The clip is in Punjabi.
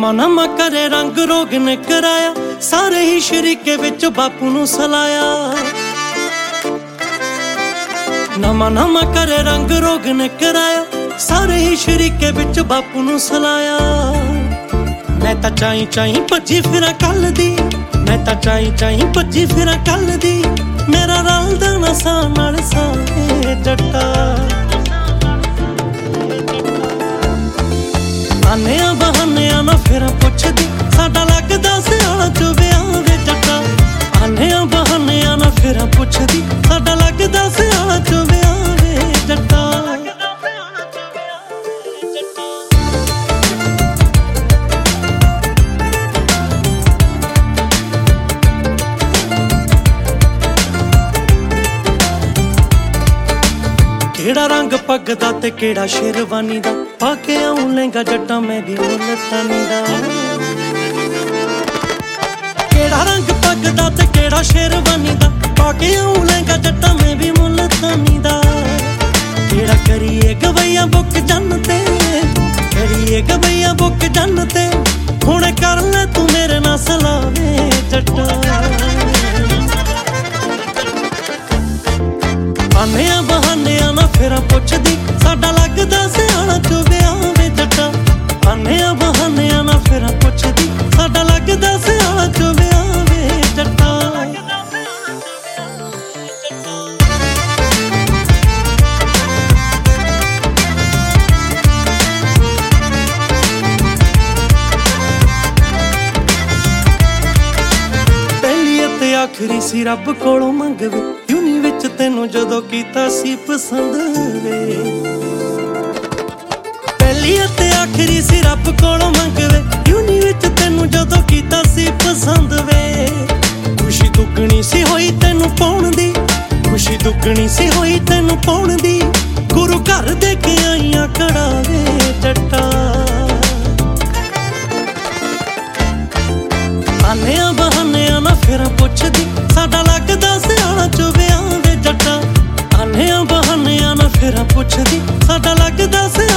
ਨਵਾਂ ਨਵਾਂ ਕਰੇ ਰੰਗ ਰੋਗ ਨੇ ਕਰਾਇਆ, ਸਾਰੇ ਹੀ ਸ਼ਰੀਕੇ ਵਿੱਚ ਬਾਪੂ ਨੂੰ ਸਲਾਇਆ। ਨਵਾਂ ਨਵਾਂ ਕਰੇ ਰੰਗ ਰੋਗ ਨੇ ਕਰਾਇਆ, ਸਾਰੇ ਹੀ ਸ਼ਰੀਕੇ ਵਿੱਚ ਬਾਪੂ ਨੂੰ ਸਲਾਇਆ। ਮੈਂ ਤਾਂ ਚਾਈ ਚਾਈ ਭੱਜੀ ਫਿਰਾਂ ਕੱਲ ਦੀ, ਮੈਂ ਤਾਂ ਚਾਈ ਚਾਈ ਭੱਜੀ ਫਿਰਾਂ ਕੱਲ ਦੀ, ਮੇਰਾ ਰਲਦਾ ਨਾ ਸਾਹ ਨਾਲ ਸਾਹ ਜੱਟਾ। ਆਨਿਆਂ ਬਹਾਨਿਆਂ ਨਾ ਫਿਰਾਂ ਪੁੱਛਦੀ, ਸਾਡਾ ਲੱਗਦਾ ਸਿਆਲਾਂ ਚ ਵਿਆਹ ਵੇ ਜੱਟਾ। ਆਨਿਆਂ ਬਹਾਨਿਆਂ ਨਾ ਫਿਰਾਂ ਪੁੱਛਦੀ, ਸਾਡਾ ਲੱਗਦਾ ਸਿਆਲਾਂ ਚ ਵਿਆਹ ਵੇ ਜੱਟਾ। ਕਿਹੜਾ ਰੰਗ ਪੱਗ ਦਾ ਤੇ ਕਿਹੜਾ ਸ਼ੇਰਵਾਨੀ ਦਾ, ਪਾ ਕੇ ਆਉਂ ਲਹਿੰਗਾ ਜੱਟਾਂ ਮੈਂ ਵੀ ਮੁਲਤਾਨੀ ਦਾ। ਕਿਹੜਾ ਰੰਗ ਪੱਗ ਦਾ ਤੇ ਕਿਹੜਾ ਸ਼ੇਰਵਾਨੀ ਦਾ, ਪਾ ਕੇ ਆਉਂ ਲਹਿੰਗਾ ਜੱਟਾਂ ਮੈਂ ਵੀ ਮੁਲਤਾਨੀ ਦਾ। ਕਿਹੜਾ ਕਰੀਏ ਗਵਈਆ ਬੁੱਕ ਜੰਨ ਤੇ, ਕਰੀਏ ਗਵਈਆ ਬੁੱਕ ਜੰਨ ਤੇ, ਹੁਣ ਕਰ ਲੈ ਤੂੰ ਮੇਰੇ ਨਾਲ ਸਲਾਵੇ ਜੱਟਾ। ਆਨਿਆਂ ਬਹਾਨਿਆਂ ਨਾ ਫਿਰਾਂ ਪੁੱਛਦੀ, ਸਾਡਾ ਲੱਗਦਾ ਸਿਆਲਾਂ ਚ ਵਿਆਹ ਵੇ ਜੱਟਾ। ਆਨਿਆਂ ਬਹਾਨਿਆਂ ਨਾ ਫਿਰਾਂ ਪੁੱਛਦੀ, ਸਾਡਾ ਲੱਗਦਾ ਸਿਆਲਾਂ ਚ ਵਿਆਹ ਵੇ ਜੱਟਾ। ਪਹਿਲੀ ਅਤੇ ਆਖਰੀ ਸੀ ਰੱਬ ਕੋਲੋਂ ਮੰਗਵੇ, ਯੂਨੀ ਵਿੱਚ ਤੈਨੂੰ ਜਦੋਂ ਕੀਤਾ ਸੀ ਪਸੰਦ ਵੇ। ਪਹਿਲੀ ਅਤੇ ਆਖਰੀ ਸੀ ਰੱਬ ਕੋਲੋਂ ਮੰਗਵੇ, ਯੂਨੀ ਵਿੱਚ ਤੈਨੂੰ ਜਦੋਂ ਕੀਤਾ ਸੀ ਪਸੰਦ ਵੇ। ਖੁਸ਼ੀ ਦੁੱਗਣੀ ਸੀ ਹੋਈ ਤੈਨੂੰ ਪਾਉਣ ਦੀ, ਖੁਸ਼ੀ ਦੁੱਗਣੀ ਸੀ ਹੋਈ ਤੈਨੂੰ ਪਾਉਣ ਦੀ, ਗੁਰੂ ਘਰ ਦੇ ਕੇ ਆਈਆਂ ਕੜਾਵੇ ਜੱਟਾ। ਆਨਿਆਂ ਬਹਾਨਿਆਂ ਨਾ ਫਿਰਾਂ ਪੁੱਛਦੀ, ਸਾਡਾ ਲੱਗਦਾ ਸਿਆਲਾਂ ਚ ਵਿਆਹ ਵੇ ਜੱਟਾ। ਆਨਿਆਂ ਬਹਾਨਿਆਂ ਨਾ ਫਿਰਾਂ ਪੁੱਛਦੀ, ਸਾਡਾ ਲੱਗਦਾ